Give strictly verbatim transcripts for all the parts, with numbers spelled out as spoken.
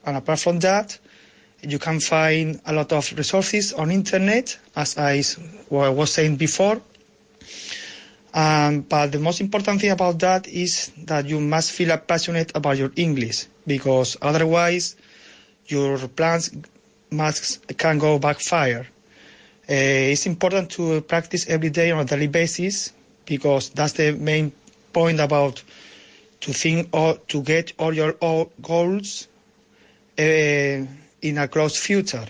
And apart from that, you can find a lot of resources on internet, as I was saying before. Um, but the most important thing about that is that you must feel passionate about your English, because otherwise your plans must can go backfire. Uh, it's important to practice every day on a daily basis, because that's the main point about to think or to get all your all goals uh, in a close future.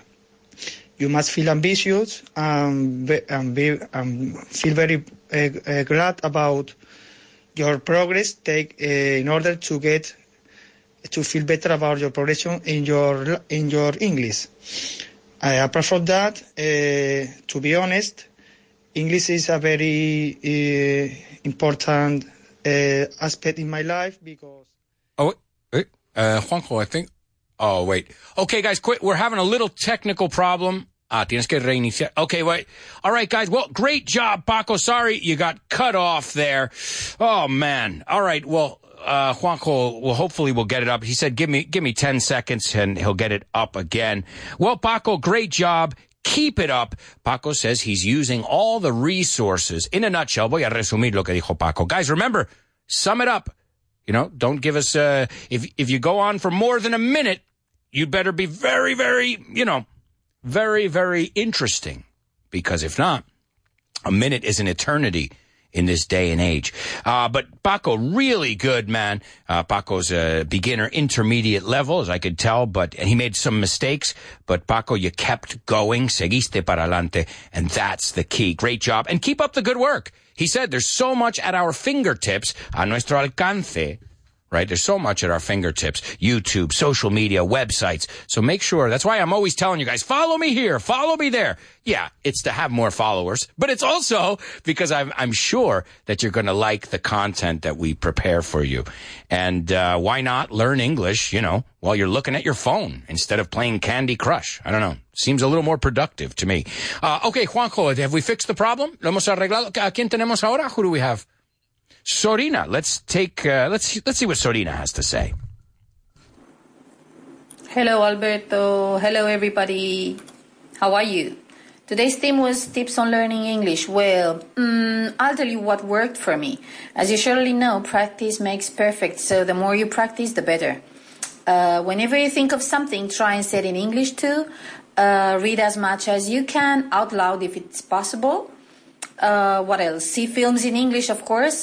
You must feel ambitious and, be, and, be, and feel very uh, uh, glad about your progress take uh, in order to get to feel better about your progression in your in your English. Uh, apart from that, uh, to be honest, English is a very uh, important uh, aspect in my life because. Oh wait, uh, Juanjo, I think. Oh wait. Okay, guys, quit. We're having a little technical problem. Ah, tienes que reiniciar. Okay, wait. All right, guys. Well, great job, Paco. Sorry you got cut off there. Oh man. All right. Well, uh, Juanjo, well, hopefully we'll get it up. He said, give me, give me ten seconds and he'll get it up again. Well, Paco, great job. Keep it up. Paco says he's using all the resources. In a nutshell, voy a resumir lo que dijo Paco. Guys, remember, sum it up. You know, don't give us, uh, if, if you go on for more than a minute, you better be very, very, you know, very, very interesting, because if not, a minute is an eternity in this day and age. Uh, but Paco, really good, man. Uh, Paco's a beginner intermediate level, as I could tell, but, and he made some mistakes, but Paco, you kept going, seguiste para adelante, and that's the key. Great job. And keep up the good work. He said there's so much at our fingertips, a nuestro alcance, right? There's so much at our fingertips. YouTube, social media, websites. So make sure. That's why I'm always telling you guys, follow me here, follow me there. Yeah, it's to have more followers, but it's also because I'm, I'm sure that you're going to like the content that we prepare for you. And uh, why not learn English, you know, while you're looking at your phone instead of playing Candy Crush? I don't know. Seems a little more productive to me. Uh, okay, Juanjo, have we fixed the problem? ¿Lo hemos arreglado? ¿A quién tenemos ahora? Who do we have? Sorina, let's take, uh, let's, let's see what Sorina has to say. Hello, Alberto. Hello, everybody. How are you? Today's theme was tips on learning English. Well, um, I'll tell you what worked for me. As you surely know, practice makes perfect, so the more you practice, the better. Uh, whenever you think of something, try and say it in English too. Uh, read as much as you can, out loud if it's possible. Uh, what else? See films in English, of course,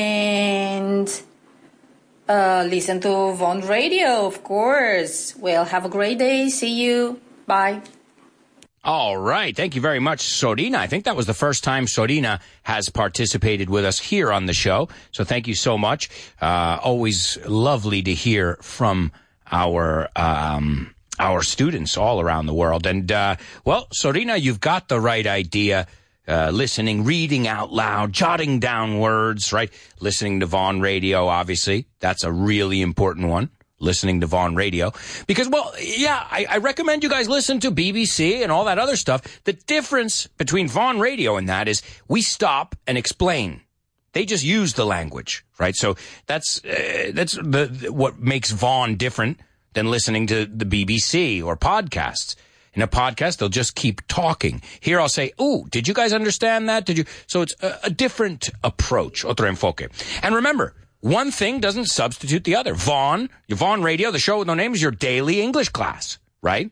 and uh, listen to Von Radio, of course. Well, have a great day. See you. Bye. All right. Thank you very much, Sorina. I think that was the first time Sorina has participated with us here on the show. So thank you so much. Uh, always lovely to hear from our um, our students all around the world. And, uh, well, Sorina, you've got the right idea. Uh, listening, reading out loud, jotting down words, right? Listening to Von Radio, obviously. That's a really important one. Listening to Von Radio. Because, well, yeah, I, I recommend you guys listen to B B C and all that other stuff. The difference between Von Radio and that is we stop and explain. They just use the language, right? So that's, uh, that's the, what makes Von different than listening to the B B C or podcasts. In a podcast, they'll just keep talking. Here I'll say, ooh, did you guys understand that? Did you? So it's a, a different approach, otro enfoque. And remember, one thing doesn't substitute the other. Von, your Von Radio, the show with no name, is your daily English class, right?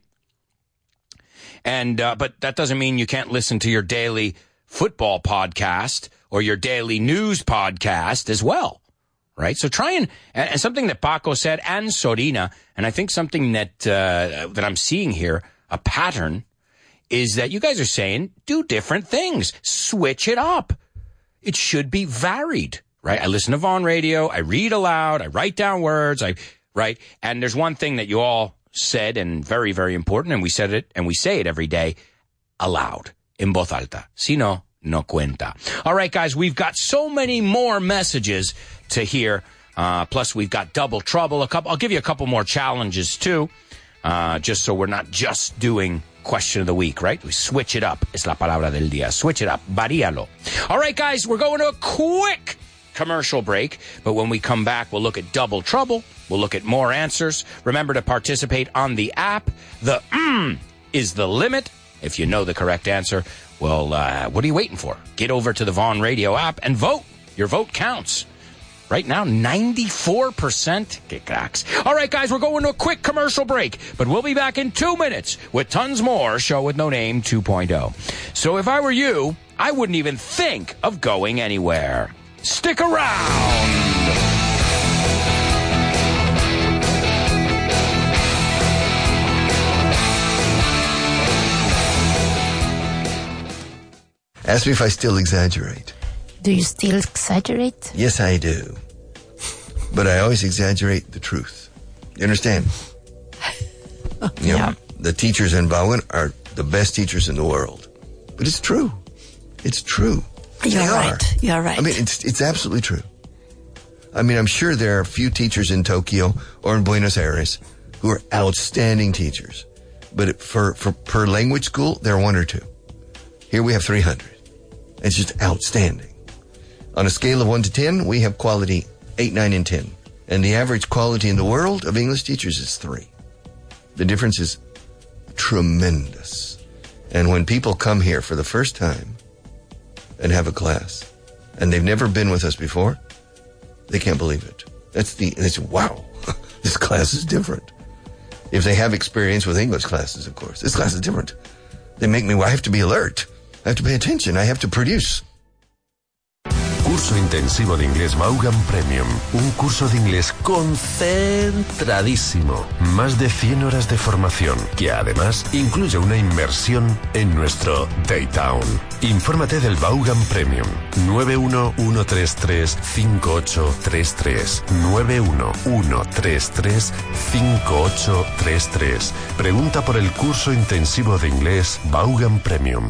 And, uh, but that doesn't mean you can't listen to your daily football podcast or your daily news podcast as well, right? So try and, and something that Paco said and Sorina, and I think something that, uh, that I'm seeing here, a pattern, is that you guys are saying, do different things. Switch it up. It should be varied, right? I listen to Von Radio. I read aloud. I write down words. I, right? And there's one thing that you all said, and very, very important, and we said it, and we say it every day, aloud, en voz alta. Si no, no cuenta. All right, guys, we've got so many more messages to hear. Uh, plus, we've got Double Trouble. A couple. I'll give you a couple more challenges, too. Uh, just so we're not just doing question of the week, right? We switch it up. Es la palabra del día. Switch it up. Varíalo. All right, guys, we're going to a quick commercial break. But when we come back, we'll look at Double Trouble We'll look at more answers. Remember to participate on the app. The mm is the limit. If you know the correct answer, well, uh, what are you waiting for? Get over to the Vaughan Radio app and vote. Your vote counts. Right now, ninety-four percent. Que cracks. All right, guys, we're going to a quick commercial break, but we'll be back in two minutes with tons more Show with No Name two point oh. So if I were you, I wouldn't even think of going anywhere. Stick around. Ask me if I still exaggerate. Do you still exaggerate? Yes, I do. But I always exaggerate the truth. You understand? You know, Yeah. the teachers in Vaughan are the best teachers in the world. But it's true. It's true. You're They right. are. You're right. I mean, it's it's absolutely true. I mean, I'm sure there are a few teachers in Tokyo or in Buenos Aires who are outstanding teachers. But it, for, for per language school, there are one or two. Here we have three hundred. It's just outstanding. On a scale of one to ten, we have quality eight, nine, and ten. And the average quality in the world of English teachers is three. The difference is tremendous. And when people come here for the first time and have a class, and they've never been with us before, they can't believe it. That's the, they say, wow, this class is different. If they have experience with English classes, of course, this class is different. They make me, I have to be alert. I have to pay attention. I have to produce. Curso intensivo de inglés Vaughan Premium. Un curso de inglés concentradísimo. Más de cien horas de formación, que además incluye una inmersión en nuestro Daytown. Infórmate del Vaughan Premium. nueve uno uno tres tres cinco ocho tres tres. nueve uno uno tres tres cinco ocho tres tres. Pregunta por el curso intensivo de inglés Vaughan Premium.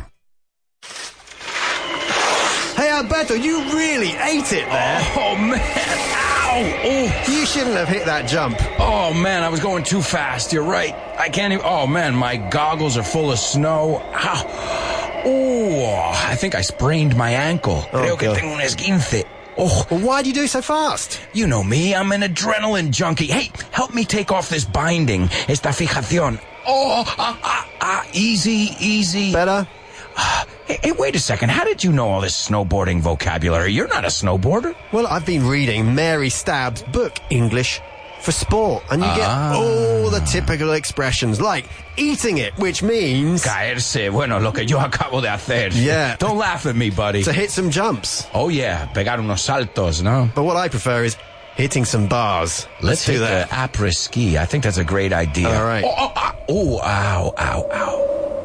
Hey, Alberto, you really ate it there. Oh, man. Ow. Oh. You shouldn't have hit that jump. Oh, man, I was going too fast. You're right. I can't even... Oh, man, my goggles are full of snow. Ow. Oh, I think I sprained my ankle. Oh, Creo que God. tengo un esguince. Oh, Well, why do you do so fast? you know me. I'm an adrenaline junkie. Hey, help me take off this binding. Esta fijación. Oh, ah, ah, ah. Easy, easy. Better? Hey, hey, wait a second. How did you know all this snowboarding vocabulary? You're not a snowboarder. Well, I've been reading Mary Stabb's book, English for Sport, and you Ah. get all the typical expressions, like eating it, which means Caerse. Bueno, lo que yo acabo de hacer. Yeah. Don't laugh at me, buddy. to hit some jumps. Oh, yeah. Pegar unos saltos, no? But what I prefer is hitting some bars. Let's, do hit that. the après-ski. I think that's a great idea. All right. Oh, oh, ah, oh, ow, ow, ow.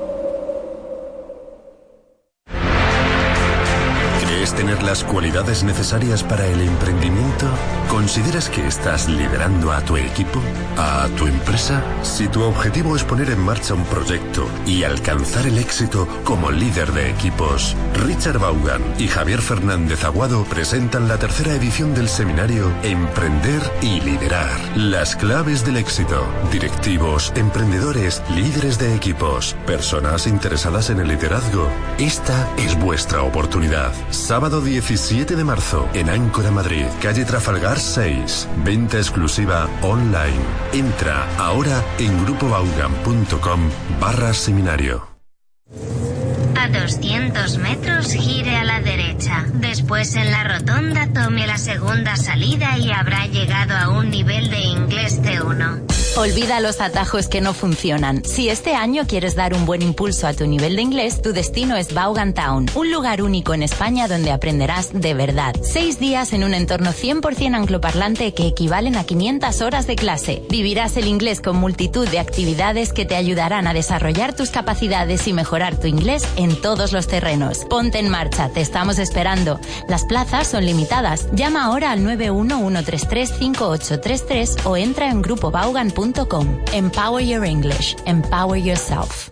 ¿Crees tener las cualidades necesarias para el emprendimiento? ¿Consideras que estás liderando a tu equipo? ¿A tu empresa? Si tu objetivo es poner en marcha un proyecto y alcanzar el éxito como líder de equipos, Richard Vaughan y Javier Fernández Aguado presentan la tercera edición del seminario Emprender y Liderar. Las claves del éxito. Directivos, emprendedores, líderes de equipos, personas interesadas en el liderazgo. Esta es vuestra oportunidad. Sábado diecisiete de marzo, en Áncora, Madrid, calle Trafalgar seis. Venta exclusiva online. Entra ahora en grupobaugan.com barra seminario. A doscientos metros gire a la derecha. Después en la rotonda tome la segunda salida y habrá llegado a un nivel de inglés C uno. Olvida los atajos que no funcionan. Si este año quieres dar un buen impulso a tu nivel de inglés, tu destino es Vaughan Town, un lugar único en España donde aprenderás de verdad. Seis días en un entorno cien por ciento angloparlante que equivalen a quinientas horas de clase. Vivirás el inglés con multitud de actividades que te ayudarán a desarrollar tus capacidades y mejorar tu inglés en todos los terrenos. Ponte en marcha, te estamos esperando. Las plazas son limitadas. Llama ahora al nueve uno uno tres tres cinco ocho tres tres o entra en grupo baugan punto com. Empower your English. Empower yourself.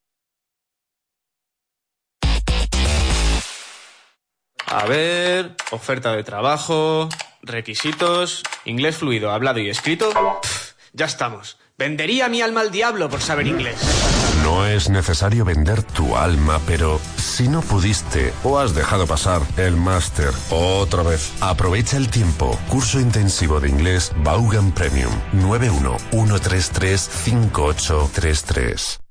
A ver, oferta de trabajo, requisitos, inglés fluido, hablado y escrito. Pff, ya estamos. Vendería mi alma al diablo por saber inglés. No es necesario vender tu alma, pero si no pudiste o has dejado pasar el máster otra vez, aprovecha el tiempo. Curso intensivo de inglés Vaughan Premium. nueve uno uno tres tres cinco ocho tres tres.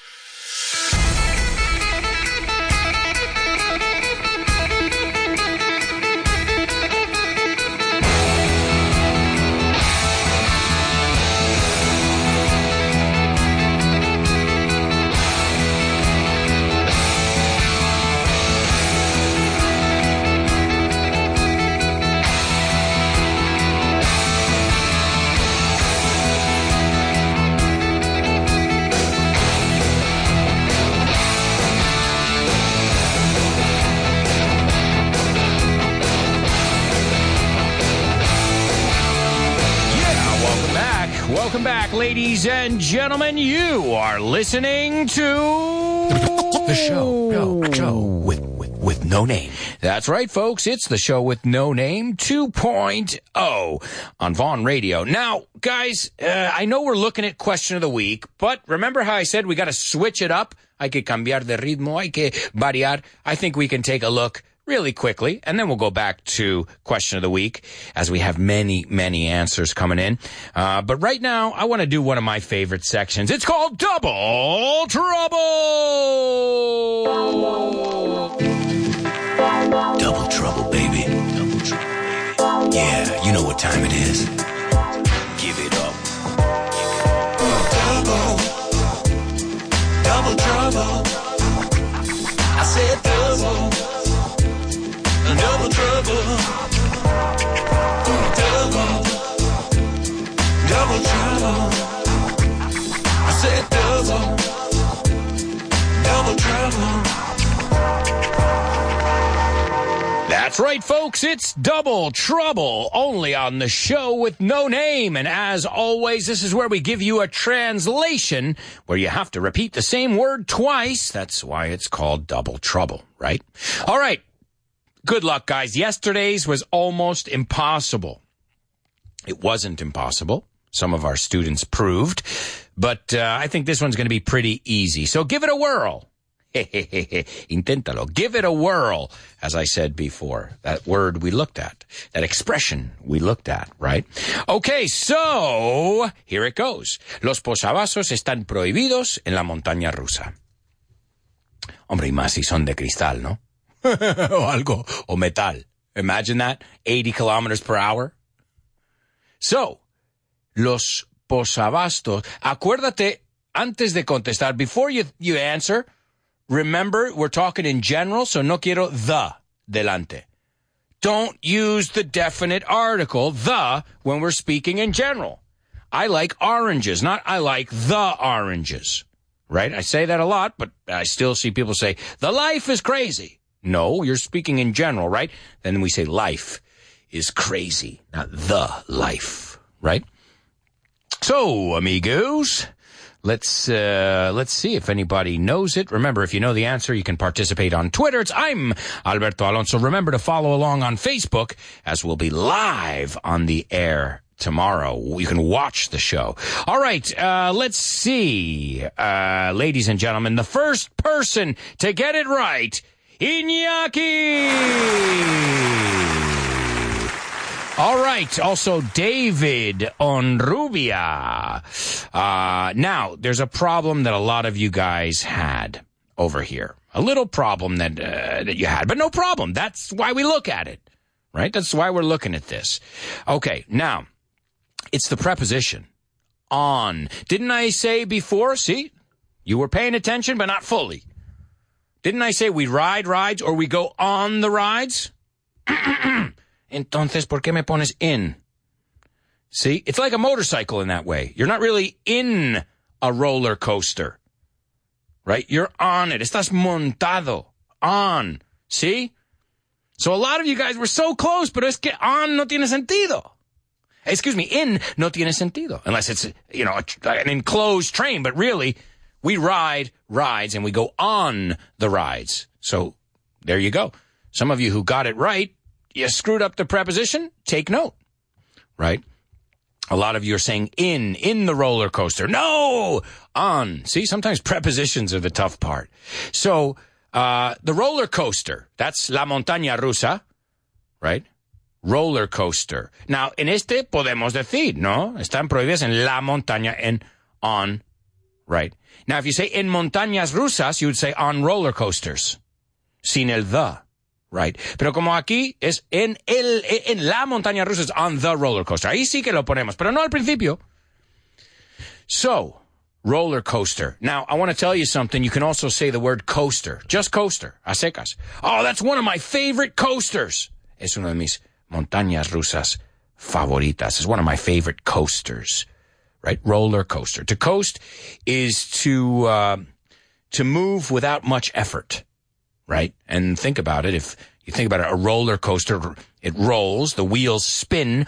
Ladies and gentlemen, you are listening to the show, no, show with, with, with no name. That's right, folks. It's the show with no name two point oh on Vaughn Radio. Now, guys, uh, I know we're looking at question of the week, but remember how I said we got to switch it up? Hay que cambiar de ritmo, hay que variar. I think we can take a look really quickly, and then we'll go back to question of the week as we have many, many answers coming in. Uh, but right now, I want to do one of my favorite sections. It's called Double Trouble! Double trouble, baby. Double trouble, baby. Yeah, you know what time it is. Give it up. Double. Double trouble. I said double. Double trouble, double, double trouble. I said double, double trouble. That's right, folks. It's Double Trouble, only on the show with no name. And as always, this is where we give you a translation where you have to repeat the same word twice. That's why it's called Double Trouble, right? All right. Good luck, guys. Yesterday's was almost impossible. It wasn't impossible. Some of our students proved. But uh, I think this one's going to be pretty easy. So give it a whirl. Inténtalo. Give it a whirl, as I said before. That word we looked at. That expression we looked at, right? Okay, so here it goes. Los posavasos están prohibidos en la montaña rusa. Hombre, y más si son de cristal, ¿no? o algo, o metal. Imagine that, eighty kilometers per hour. So, los posavastos, acuérdate, antes de contestar, before you, you answer, remember, we're talking in general, so no quiero the delante. Don't use the definite article, the, when we're speaking in general. I like oranges, not I like the oranges. Right? I say that a lot, but I still see people say, the life is crazy. No, you're speaking in general, right? Then we say life is crazy, not the life, right? So, amigos, let's uh, let's see if anybody knows it. Remember, if you know the answer, you can participate on Twitter. It's I'm Alberto Alonso. Remember to follow along on Facebook, as we'll be live on the air tomorrow. You can watch the show. All right, uh, let's see. Uh, ladies and gentlemen, the first person to get it right, Iñaki! All right, also David Onrubia. Uh, now, there's a problem that a lot of you guys had over here. A little problem that, uh, that you had, but no problem. That's why we look at it, right? That's why we're looking at this. Okay, now, it's the preposition, on. Didn't I say before, see, you were paying attention, but not fully. Didn't I say we ride rides or we go on the rides? Entonces, ¿por qué me pones in? See, it's like a motorcycle in that way. You're not really in a roller coaster, right? You're on it. Estás montado, on. See? So a lot of you guys were so close, pero es que on no tiene sentido. Excuse me, in no tiene sentido. Unless it's, you know, an enclosed train, but really, we ride rides and we go on the rides. So there you go. Some of you who got it right, you screwed up the preposition, take note, right? A lot of you are saying in, in the roller coaster. No! On. See, sometimes prepositions are the tough part. So, uh, the roller coaster, that's la montaña rusa, right? Roller coaster. Now, en este podemos decir, ¿no? Están prohibidas en la montaña, en on, right? Now, if you say en montañas rusas, you would say on roller coasters. Sin el the, right? Pero como aquí es en el, en la montaña rusa, es on the roller coaster. Ahí sí que lo ponemos, pero no al principio. So, roller coaster. Now, I want to tell you something. You can also say the word coaster. Just coaster. A secas. Oh, that's one of my favorite coasters. Es uno de mis montañas rusas favoritas. It's one of my favorite coasters, right? Roller coaster. To coast is to, uh, to move without much effort, right? And think about it. If you think about it, a roller coaster, it rolls, the wheels spin,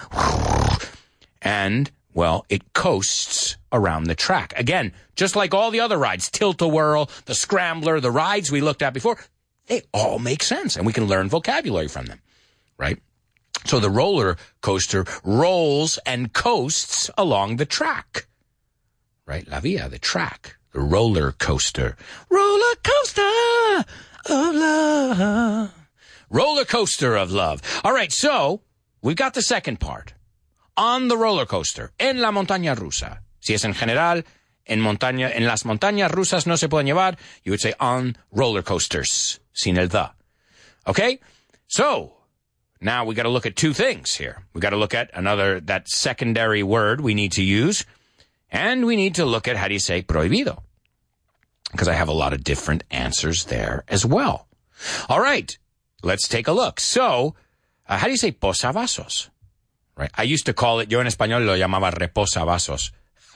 and, well, it coasts around the track. Again, just like all the other rides, Tilt-A-Whirl, the Scrambler, the rides we looked at before, they all make sense, and we can learn vocabulary from them, right? So the roller coaster rolls and coasts along the track, right? La via, the track, the roller coaster. Roller coaster of love. Roller coaster of love. All right, so we've got the second part. On the roller coaster, en la montaña rusa. Si es en general, en montaña, en las montañas rusas no se pueden llevar, you would say on roller coasters, sin el the. Okay? So, now we got to look at two things here. We got to look at another, that secondary word we need to use, and we need to look at how do you say prohibido, because I have a lot of different answers there as well. All right, let's take a look. So, uh, how do you say posavasos? Right? I used to call it, yo en español lo llamaba reposavasos.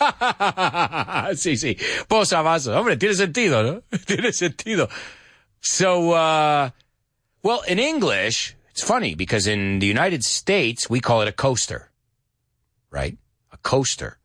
sí, sí, posavasos. Hombre, tiene sentido, ¿no? tiene sentido. So, uh, well, in English, it's funny because in the United States, we call it a coaster, right? A coaster.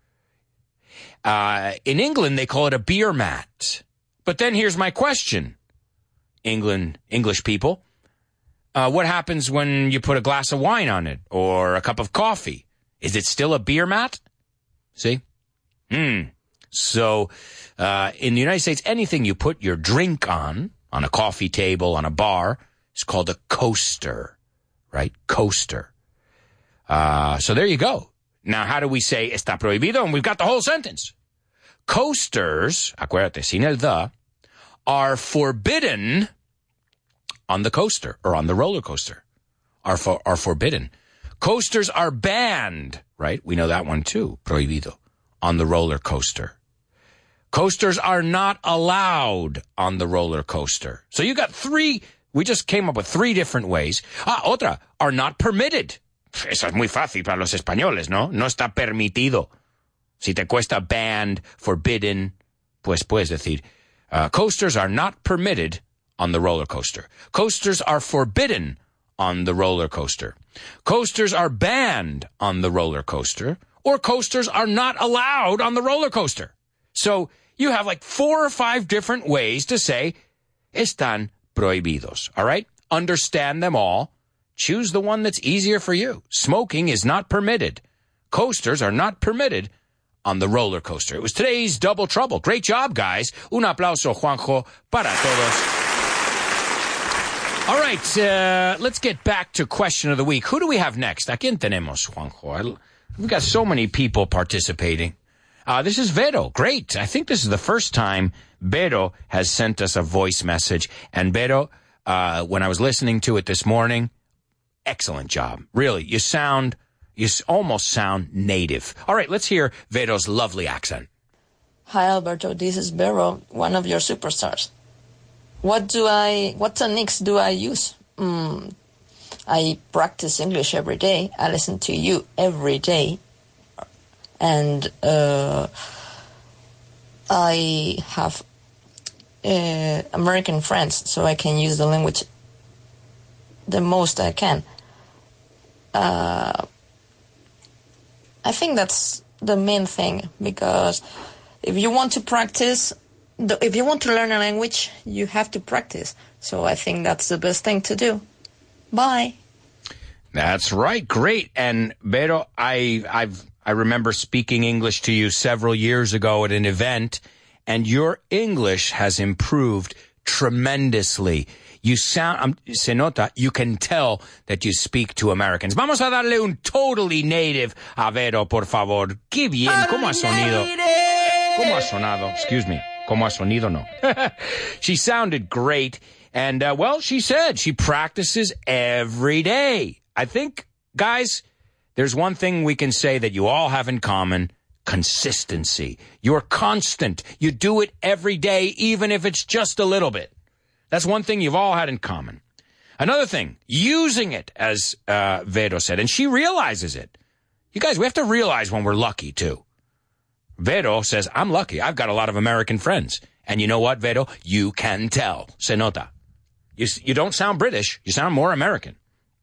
Uh, in England, they call it a beer mat. But then here's my question. England, English people, uh, what happens when you put a glass of wine on it or a cup of coffee? Is it still a beer mat? See? Hmm. So, uh, in the United States, anything you put your drink on, on a coffee table, on a bar, is called a coaster. Right? Coaster. Uh, so there you go. Now, how do we say está prohibido? And we've got the whole sentence. Coasters, acuérdate, sin el the, are forbidden on the coaster or on the roller coaster. Are for, are forbidden. Coasters are banned, right? We know that one too, prohibido, on the roller coaster. Coasters are not allowed on the roller coaster. So you got three. We just came up with three different ways. Ah, otra, are not permitted. Eso es muy fácil para los españoles, ¿no? No está permitido. Si te cuesta banned, forbidden, pues puedes decir, uh, coasters are not permitted on the roller coaster. Coasters are forbidden on the roller coaster. Coasters are banned on the roller coaster. Or coasters are not allowed on the roller coaster. So you have like four or five different ways to say, están prohibidos, all right? Understand them all. Choose the one that's easier for you. Smoking is not permitted. Coasters are not permitted on the roller coaster. It was today's Double Trouble. Great job, guys. Un aplauso, Juanjo, para todos. All right, uh, let's get back to question of the week. Who do we have next? ¿A quién tenemos, Juanjo? We've got so many people participating. Uh, this is Vero. Great. I think this is the first time Vero has sent us a voice message. And Vero, uh, when I was listening to it this morning, excellent job. Really, you sound, you almost sound native. All right, let's hear Vero's lovely accent. Hi, Alberto. This is Vero, one of your superstars. What do I, what techniques do I use? Mm, I practice English every day. I listen to you every day. And uh, I have uh, American friends, so I can use the language the most I can. Uh, I think that's the main thing, because if you want to practice, if you want to learn a language, you have to practice. So I think that's the best thing to do. Bye. That's right. Great. And Vero, I, I've I remember speaking English to you several years ago at an event, and your English has improved tremendously. You sound, um, se nota, you can tell that you speak to Americans. Vamos a darle un totally native a Vero, por favor. Qué bien, ¿cómo ha sonido? ¿Cómo ha sonado? Excuse me. ¿Cómo ha sonido? No. She sounded great. And, uh, well, she said she practices every day. I think, guys, there's one thing we can say that you all have in common: consistency. You're constant. You do it every day, even if it's just a little bit. That's one thing you've all had in common. Another thing, using it, as uh, Vero said, and she realizes it. You guys, we have to realize when we're lucky, too. Vero says, I'm lucky. I've got a lot of American friends. And you know what, Vero? You can tell. Se nota. You, you don't sound British. You sound more American.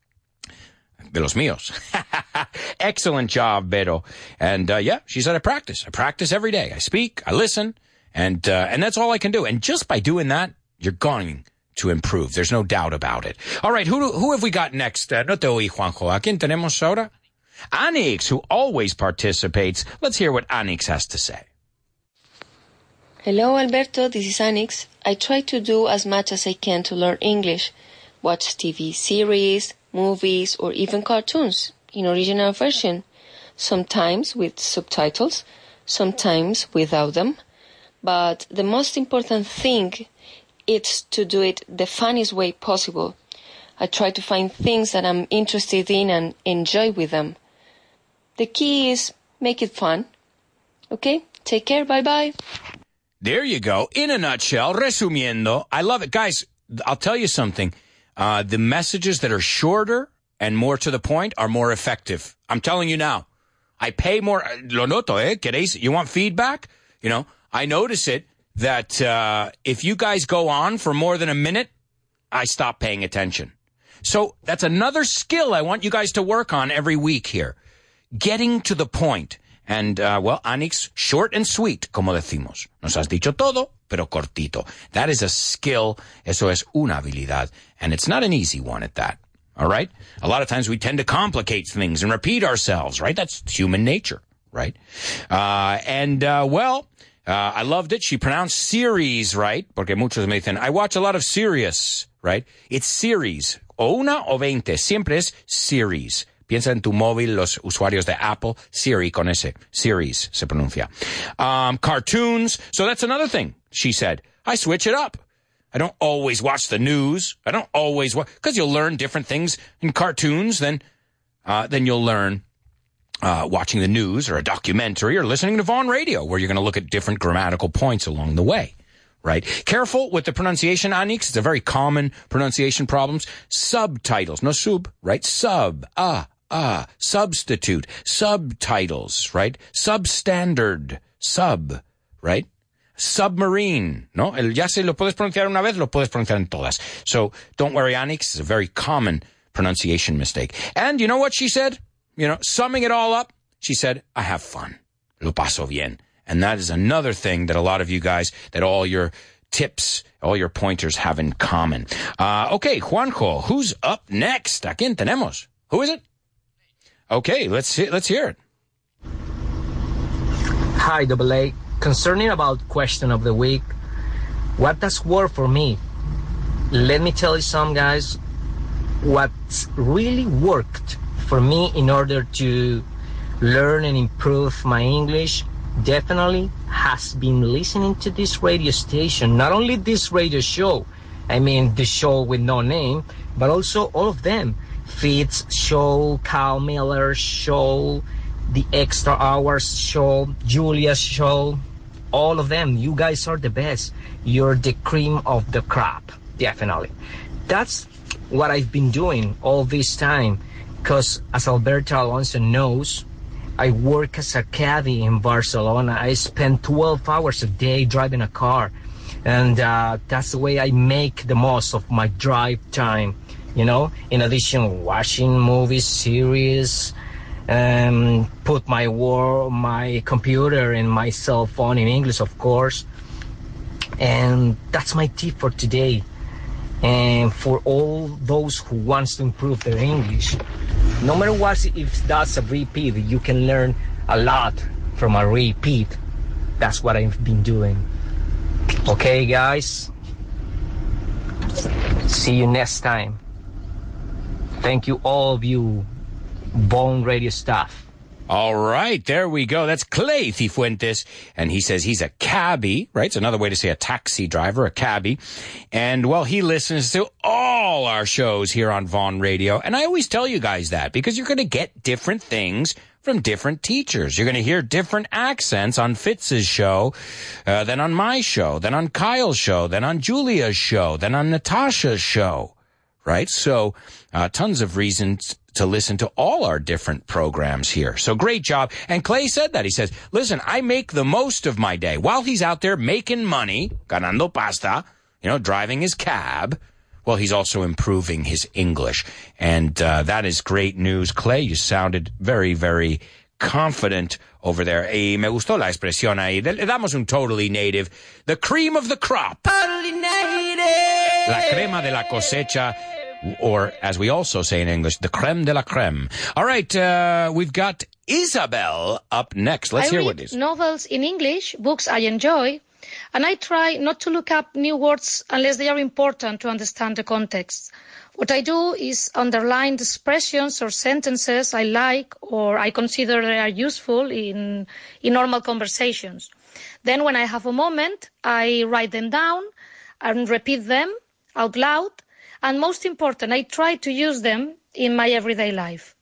De los míos. Excellent job, Vero. And, uh, yeah, she said, I practice. I practice every day. I speak. I listen. And, uh, and that's all I can do. And just by doing that, you're going to improve. There's no doubt about it. All right, who who have we got next? Uh, no te oí, Juanjo. ¿A quién tenemos ahora? Anix, who always participates. Let's hear what Anix has to say. Hello, Alberto. This is Anix. I try to do as much as I can to learn English. Watch T V series, movies, or even cartoons in original version. Sometimes with subtitles, sometimes without them. But the most important thing is to do it the funniest way possible. I try to find things that I'm interested in and enjoy with them. The key is make it fun. Okay? Take care. Bye-bye. There you go. In a nutshell, resumiendo, I love it. Guys, I'll tell you something. Uh, the messages that are shorter and more to the point are more effective. I'm telling you now. I pay more. Lo noto, eh? ¿Queréis? You want feedback? You know, I notice it that uh, if you guys go on for more than a minute, I stop paying attention. So that's another skill I want you guys to work on every week here. Getting to the point. And, uh, well, Anix, short and sweet, como decimos. Nos has dicho todo, pero cortito. That is a skill. Eso es una habilidad. And it's not an easy one at that. All right? A lot of times we tend to complicate things and repeat ourselves, right? That's human nature, right? Uh, and, uh, well, uh, I loved it. She pronounced series right, porque muchos me dicen, I watch a lot of Sirius, right? It's series. O una o veinte. Siempre es series. Piensa en tu móvil, los usuarios de Apple, Siri con ese. Series se pronuncia. Um, cartoons. So that's another thing, she said. I switch it up. I don't always watch the news. I don't always watch, because you'll learn different things in cartoons than, uh, than you'll learn, uh, watching the news or a documentary or listening to Vaughn Radio, where you're going to look at different grammatical points along the way. Right? Careful with the pronunciation, Anix. It's a very common pronunciation problems. Subtitles. No sub, right? Sub. Ah. Ah, substitute, subtitles, right? Substandard, sub, right? Submarine, ¿no? El ya se lo puedes pronunciar una vez, lo puedes pronunciar en todas. So don't worry, Anix, it's a very common pronunciation mistake. And you know what she said? You know, summing it all up, she said, I have fun. Lo paso bien. And that is another thing that a lot of you guys, that all your tips, all your pointers have in common. Uh, okay, Juanjo, who's up next? ¿A quién tenemos? Who is it? Okay, let's hear, let's hear it. Hi, Double A. Concerning about question of the week, what does work for me? Let me tell you some, guys. What's really worked for me in order to learn and improve my English definitely has been listening to this radio station. Not only this radio show, I mean the show with no name, but also all of them. Fitz show, Kyle Miller's show, the Extra Hours show, Julia's show, all of them. You guys are the best. You're the cream of the crop, definitely. That's what I've been doing all this time, because as Alberto Alonso knows, I work as a caddy in Barcelona. I spend twelve hours a day driving a car, and uh, that's the way I make the most of my drive time. You know, in addition, watching movies, series, um, put my war, my computer and my cell phone in English, of course. And that's my tip for today. And for all those who wants to improve their English, no matter what, if that's a repeat, you can learn a lot from a repeat. That's what I've been doing. Okay, guys? See you next time. Thank you, all of you Bone Radio staff. All right, there we go. That's Clay Cifuentes, and he says he's a cabbie, right? It's another way to say a taxi driver, a cabbie. And, well, he listens to all our shows here on Vaughn Radio. And I always tell you guys that because you're going to get different things from different teachers. You're going to hear different accents on Fitz's show uh, than on my show, than on Kyle's show, than on Julia's show, than on Natasha's show, right? So uh, tons of reasons to listen to all our different programs here. So great job. And Clay said that. He says, listen, I make the most of my day. While he's out there making money, ganando pasta, you know, driving his cab, well, he's also improving his English. And uh, that is great news. Clay, you sounded very, very confident over there. Y me gustó la expresión ahí. Le damos un totally native. The cream of the crop. Totally native. La crema de la cosecha. Or, as we also say in English, the creme de la creme. All right, uh, we've got Isabel up next. Let's I hear read what it is. novels in English, books I enjoy, and I try not to look up new words unless they are important to understand the context. What I do is underline the expressions or sentences I like or I consider they are useful in, in normal conversations. Then when I have a moment, I write them down and repeat them out loud. And most important, I try to use them in my everyday life.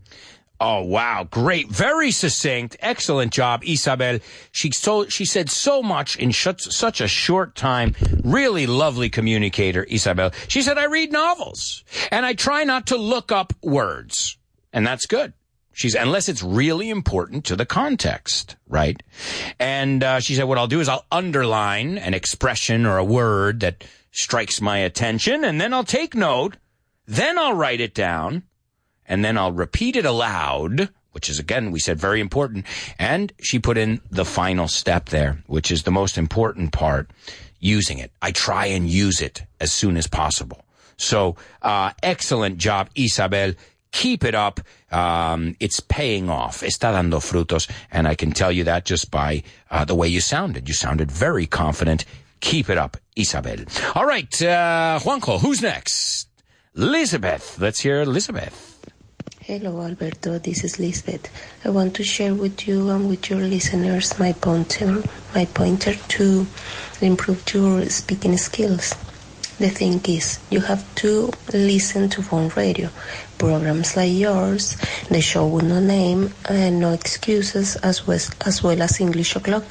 Oh, wow. Great. Very succinct. Excellent job, Isabel. She so, she said so much in such, such a short time. Really lovely communicator, Isabel. She said, I read novels and I try not to look up words. And that's good. She's, unless it's really important to the context, right? And uh, she said, what I'll do is I'll underline an expression or a word that strikes my attention, and then I'll take note, then I'll write it down, and then I'll repeat it aloud, which is, again, we said very important, and she put in the final step there, which is the most important part, using it. I try and use it as soon as possible. So, uh, excellent job, Isabel. Keep it up. Um, it's paying off. Está dando frutos, and I can tell you that just by uh, the way you sounded. You sounded very confident. Keep it up, Isabel. All right, uh, Juanjo, who's next? Elizabeth. Let's hear Elizabeth. Hello, Alberto. This is Lisbeth. I want to share with you and with your listeners my pointer, my pointer to improve your speaking skills. The thing is, you have to listen to Vaughn Radio. Programs like yours, the show with no name, and no excuses, as well as, well as English O'Clock.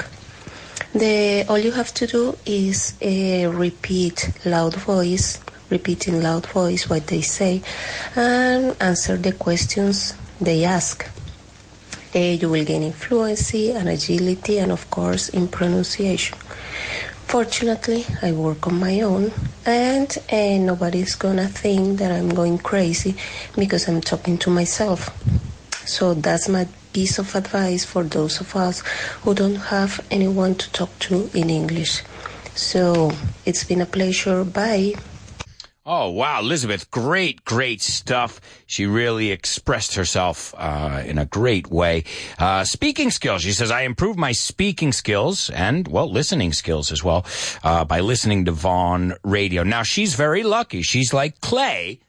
The, all you have to do is uh, repeat loud voice, repeat in loud voice what they say, and answer the questions they ask. Uh, you will gain in fluency and agility and, of course, in pronunciation. Fortunately, I work on my own, and uh, nobody's gonna think that I'm going crazy because I'm talking to myself. So that's my piece of advice for those of us who don't have anyone to talk to in English. So it's been a pleasure. Bye. Oh, wow, Elizabeth, great, great stuff. She really expressed herself uh, in a great way. Uh, speaking skills, she says, I improved my speaking skills and, well, listening skills as well uh, by listening to Vaughn Radio. Now, she's very lucky. She's like Clay,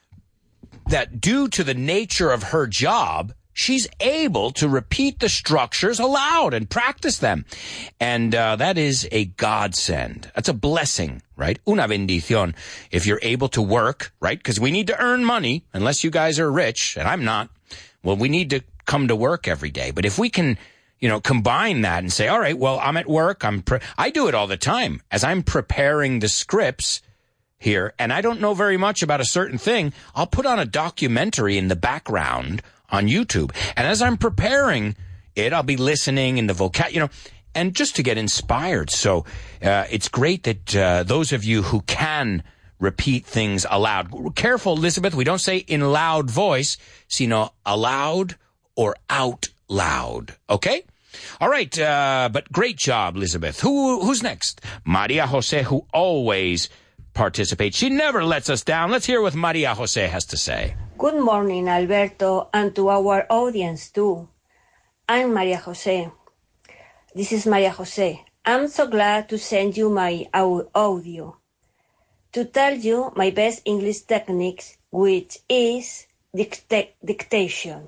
that due to the nature of her job, she's able to repeat the structures aloud and practice them. And uh, that is a godsend. That's a blessing, right? Una bendición. If you're able to work, right? Because we need to earn money, unless you guys are rich, and I'm not. Well, we need to come to work every day. But if we can, you know, combine that and say, all right, well, I'm at work. I'm pre- I do it all the time. As I'm preparing the scripts here, and I don't know very much about a certain thing, I'll put on a documentary in the background on YouTube. And as I'm preparing it, I'll be listening in the vocab, you know, and just to get inspired. So uh, it's great that uh, those of you who can repeat things aloud. Careful, Elizabeth, we don't say in loud voice, sino aloud or out loud. Okay? All right, uh, but great job, Elizabeth. Who Who's next? Maria Jose, who always participates. She never lets us down. Let's hear what Maria Jose has to say. Good morning, Alberto, and to our audience, too. I'm Maria Jose. This is Maria Jose. I'm so glad to send you my audio to tell you my best English techniques, which is dicta- dictation.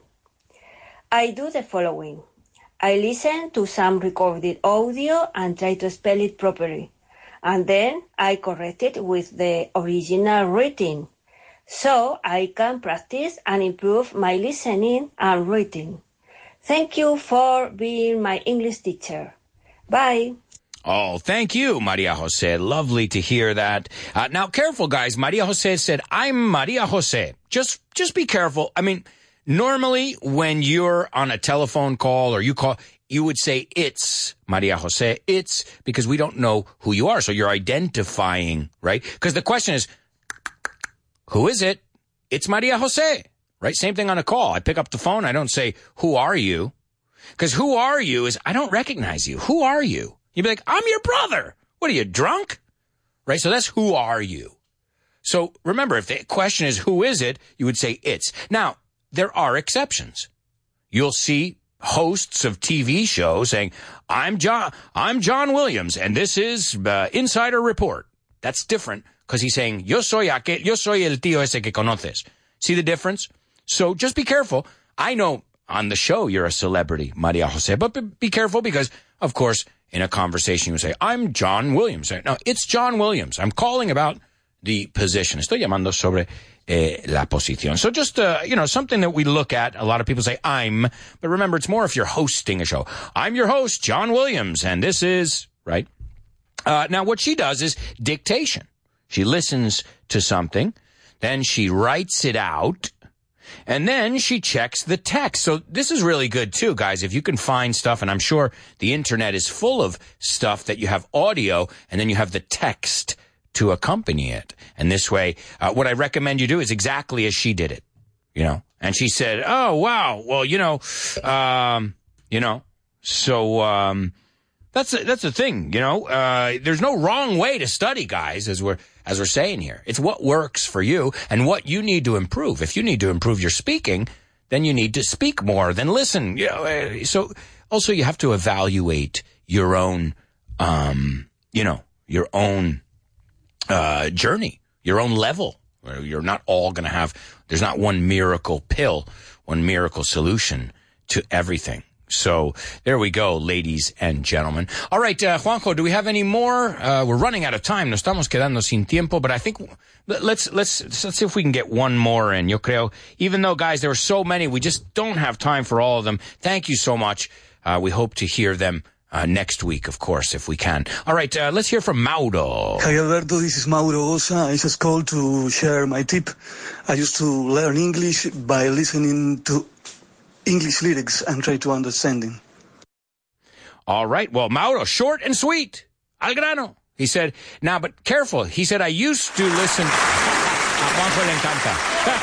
I do the following. I listen to some recorded audio and try to spell it properly. And then I correct it with the original writing, so I can practice and improve my listening and reading. Thank you for being my English teacher. Bye. Oh, thank you, Maria Jose. Lovely to hear that. Uh, now, careful, guys. Maria Jose said, I'm Maria Jose. Just, just be careful. I mean, normally when you're on a telephone call or you call, you would say, it's Maria Jose. It's because we don't know who you are. So you're identifying, right? Because the question is, who is it? It's Maria Jose, right? Same thing on a call. I pick up the phone. I don't say, who are you? Because who are you is, I don't recognize you. Who are you? You'd be like, I'm your brother. What are you, drunk? Right? So that's who are you? So remember, if the question is, who is it? You would say, it's. Now, there are exceptions. You'll see hosts of T V shows saying, I'm John, I'm John Williams, and this is uh, Insider Report. That's different because he's saying, yo soy aquel, yo soy el tío ese que conoces. See the difference? So just be careful. I know on the show you're a celebrity, Maria Jose, but be careful because, of course, in a conversation you say, I'm John Williams. No, it's John Williams. I'm calling about the position. Estoy llamando sobre eh, la posición. So just, uh, you know, something that we look at. A lot of people say I'm, but remember, it's more if you're hosting a show. I'm your host, John Williams, and this is, right? Uh, now, what she does is dictation. She listens to something, then she writes it out, and then she checks the text. So this is really good, too, guys. If you can find stuff, and I'm sure the Internet is full of stuff that you have audio, and then you have the text to accompany it. And this way, uh, what I recommend you do is exactly as she did it, you know. And she said, oh, wow, well, you know, um, you know, so um, that's a, that's the thing, you know. Uh, there's no wrong way to study, guys, as we're as we're saying here. It's what works for you and what you need to improve. If you need to improve your speaking, then you need to speak more than listen. You know, so also you have to evaluate your own, um, you know, your own uh, journey, your own level. You're not all going to have, there's not one miracle pill, one miracle solution to everything. So there we go, ladies and gentlemen. All right, uh, Juanjo, do we have any more? Uh, we're running out of time. Nos estamos quedando sin tiempo, but I think let's, let's, let's see if we can get one more in. Yo creo, even though, guys, there were so many, we just don't have time for all of them. Thank you so much. Uh, we hope to hear them uh, next week, of course, if we can. All right, uh, let's hear from Mauro. Hi, Alberto. This is Mauro Osa. I just called to share my tip. I used to learn English by listening to English lyrics and try to understand them. All right. Well, Mauro, short and sweet. Al grano. He said, now, but careful. He said, I used to listen. Juanjo le encanta.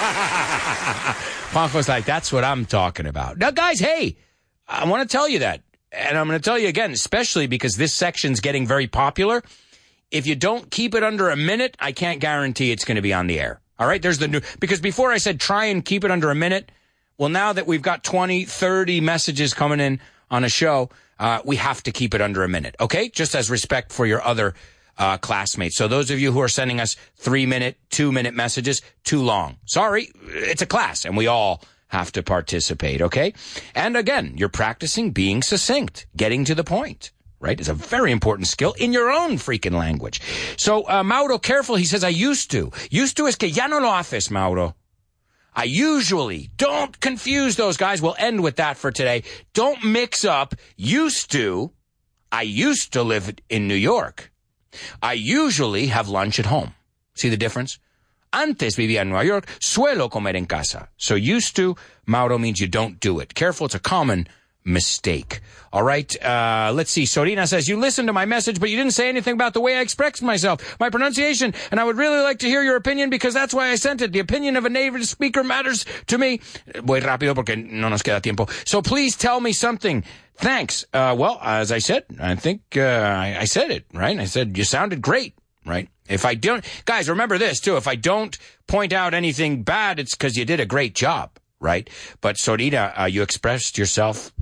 Juanjo's like, that's what I'm talking about. Now, guys, hey, I want to tell you that. And I'm going to tell you again, especially because this section's getting very popular. If you don't keep it under a minute, I can't guarantee it's going to be on the air. All right. There's the new, because before I said try and keep it under a minute. Well, now that we've got twenty, thirty messages coming in on a show, uh, we have to keep it under a minute, okay? Just as respect for your other uh, classmates. So those of you who are sending us three-minute, two-minute messages, too long. Sorry, it's a class, and we all have to participate, okay? And again, you're practicing being succinct, getting to the point, right? It's a very important skill in your own freaking language. So, uh, Mauro, careful. He says, I used to. Used to es que ya no lo haces, Mauro. I usually, don't confuse those guys. We'll end with that for today. Don't mix up used to. I used to live in New York. I usually have lunch at home. See the difference? Antes vivía en Nueva York. Suelo comer en casa. So used to, Mauro, means you don't do it. Careful, it's a common mistake. All right, uh, let's see. Sorina says, you listened to my message, but you didn't say anything about the way I expressed myself, my pronunciation, and I would really like to hear your opinion because that's why I sent it. The opinion of a native speaker matters to me. Voy rápido porque no nos queda tiempo. So please tell me something. Thanks. Uh, well, as I said, I think uh, I, I said it, right? I said, you sounded great, right? If I don't, guys, remember this, too. If I don't point out anything bad, it's because you did a great job. Right? But Sorina, uh, you expressed yourself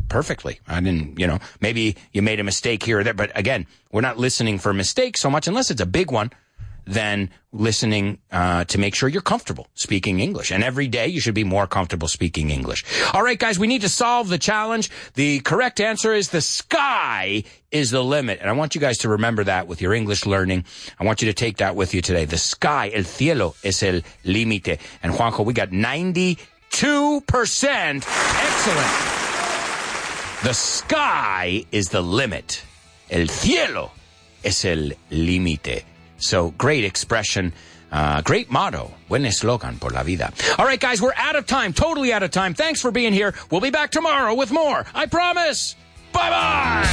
perfectly. I didn't, you know, maybe you made a mistake here or there, but again, we're not listening for mistakes so much unless it's a big one. Than listening uh, to make sure you're comfortable speaking English. And every day you should be more comfortable speaking English. All right, guys, we need to solve the challenge. The correct answer is the sky is the limit. And I want you guys to remember that with your English learning. I want you to take that with you today. The sky, el cielo, es el límite. And Juanjo, we got ninety-two percent. Excellent. The sky is the limit. El cielo es el límite. So, great expression, uh, great motto, buen eslogan por la vida. All right, guys, we're out of time, totally out of time. Thanks for being here. We'll be back tomorrow with more. I promise. Bye-bye.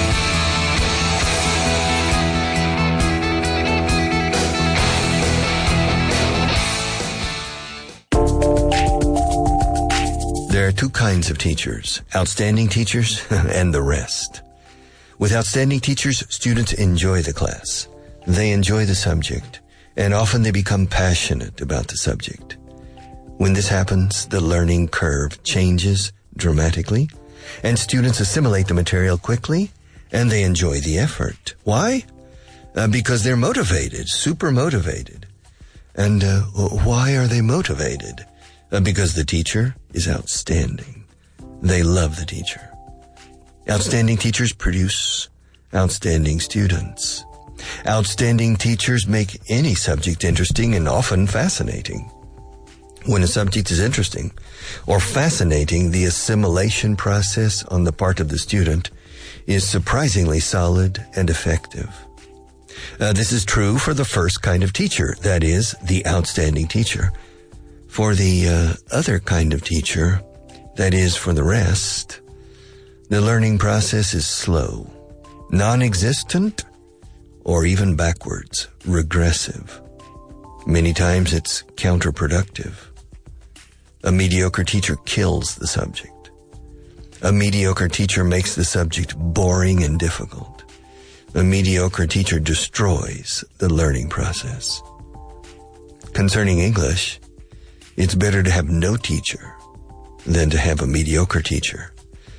There are two kinds of teachers, outstanding teachers and the rest. With outstanding teachers, students enjoy the class. They enjoy the subject, and often they become passionate about the subject. When this happens, the learning curve changes dramatically, and students assimilate the material quickly, and they enjoy the effort. Why? Uh, because they're motivated, super motivated. And uh, why are they motivated? Uh, because the teacher is outstanding. They love the teacher. Outstanding teachers produce outstanding students. Outstanding teachers make any subject interesting and often fascinating. When a subject is interesting or fascinating, the assimilation process on the part of the student is surprisingly solid and effective. Uh, this is true for the first kind of teacher, that is, the outstanding teacher. For the uh, other kind of teacher, that is, for the rest, the learning process is slow, non-existent, or even backwards, regressive. Many times it's counterproductive. A mediocre teacher kills the subject. A mediocre teacher makes the subject boring and difficult. A mediocre teacher destroys the learning process. Concerning English, it's better to have no teacher than to have a mediocre teacher.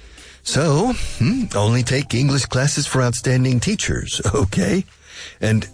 So, hmm, only take English classes for outstanding teachers, okay? And